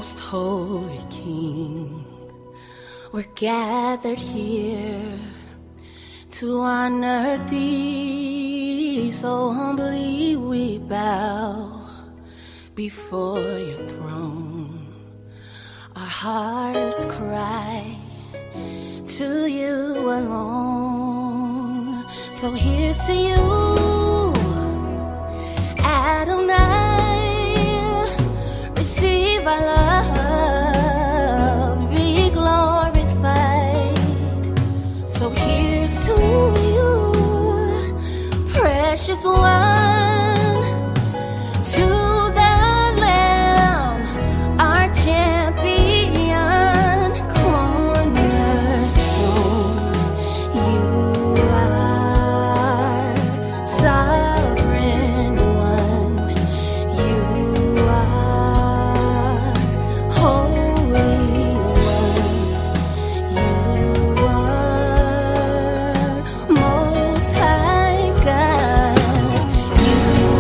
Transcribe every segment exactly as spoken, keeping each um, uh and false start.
most holy King, we're gathered here to honor thee. So humbly we bow before your throne. Our hearts cry to you alone. So here's to you, Adonai, receive our love, be glorified. So here's to you, precious one, to the Lamb, our champion, cornerstone. You are sovereign one. You are holy one. You are most high God. You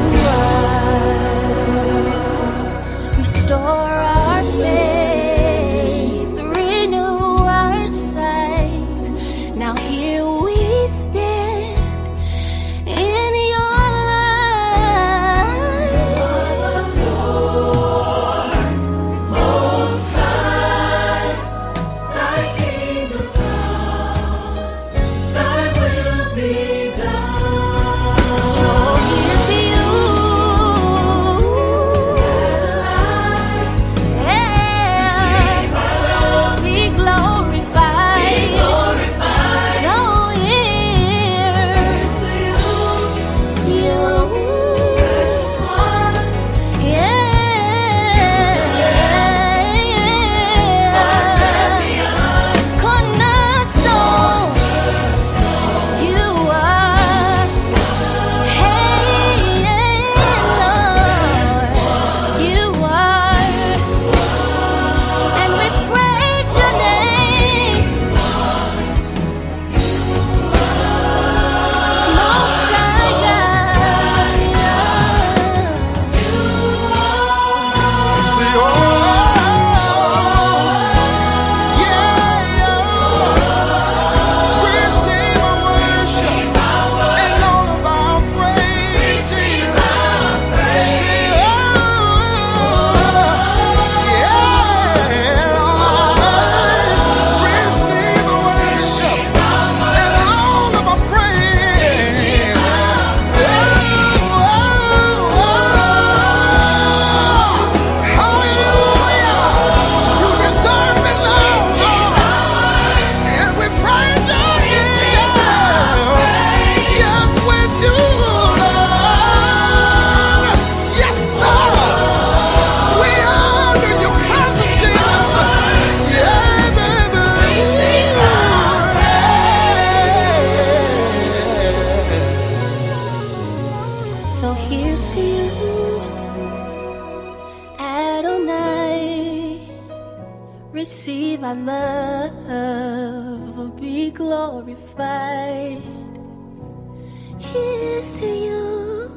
are restore our faith, renew our sight. Now here we stand in your light. Most high, thy kingdom come, thy will be done. So here's to you, yeah, be glorified. So here's to you, yeah, cornerstone. You are, hey, Lord, you are, and we praise your name, Most High God. See, oh, yeah, receive our worship and all of our praise, Jesus. See, oh, yeah, receive our worship and all of our praise. Hallelujah. You deserve it, Lord. And we praise your name. Yes, we do, Lord. Yes, sir. We honor your presence, Jesus. Yeah, baby. So here's to you, Adonai, receive our love, be glorified. Here's to you,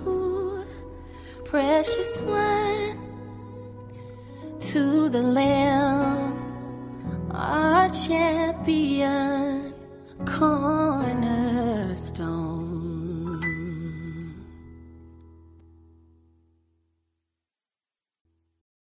precious one, to the Lamb, our champion.